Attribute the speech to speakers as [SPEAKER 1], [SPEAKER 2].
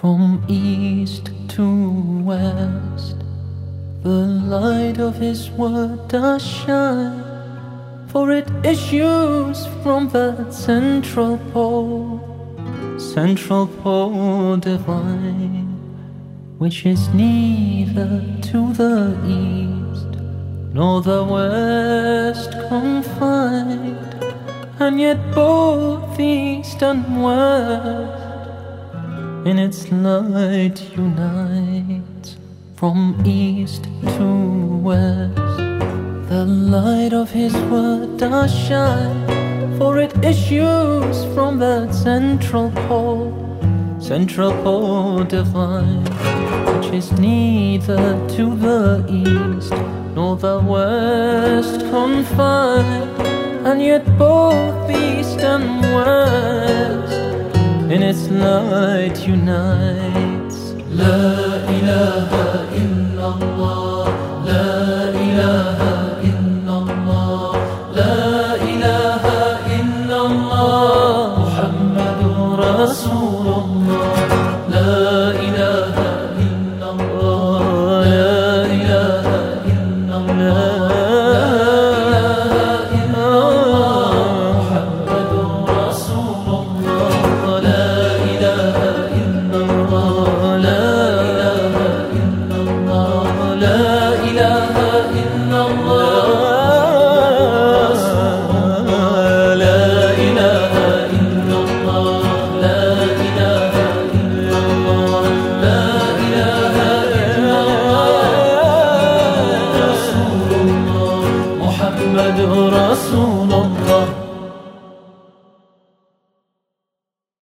[SPEAKER 1] From east to west, the light of His word does shine, for it issues from that central pole divine, which is neither to the east nor the west confined, and yet both east and west in its light unites. From east to west, the light of His word does shine, for it issues from that central pole divine, which is neither to the east nor the west confined, and yet both east and west in its light unites. La ilaha illallah, la ilaha illallah, la ilaha illallah, Muhammadur Rasulullah.